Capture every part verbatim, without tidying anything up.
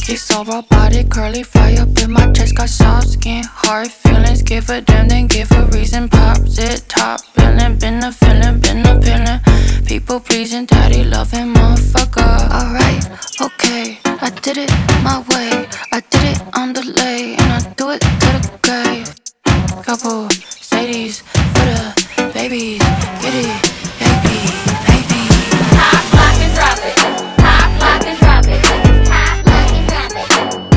He's so robotic, curly fire up in my chest. Got soft skin, hard feelings. Give a damn, then give a reason. Pops it, top billing. Been a feeling, been a feeling. People pleasing, daddy loving, motherfucker. Alright, okay, I did it my way. I did it on the lay, and I do it to the grave. Couple Sadies for the babies. Get it, baby, baby. Hop, lock, and drop it. Hop, lock, and drop it. Hop, lock, and drop it.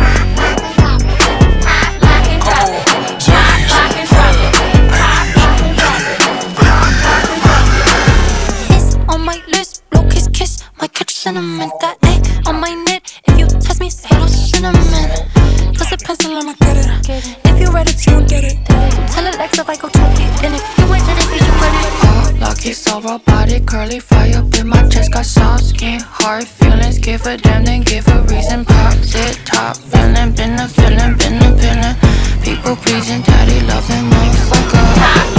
Hop, lock, and drop it. Hop, lock, and drop it. Hop, lock, and drop it. Hop, lock, and drop it. Kiss on my lips, blow kiss kiss. Might catch sentiment that ain't on my knit. If you test me, say no cinnamon. Plus a pencil, I'ma get it. If you read it, you won't get it. So tell it like if I go check it. And if you ain't ready, you should read it. Oh, lucky, so robotic, curly fire up in my chest. Got soft skin, hard feelings. Give a damn, then give a reason. Pops it, top billing. Been a feeling, been a feeling. People pleasing, daddy loving, motherfucker.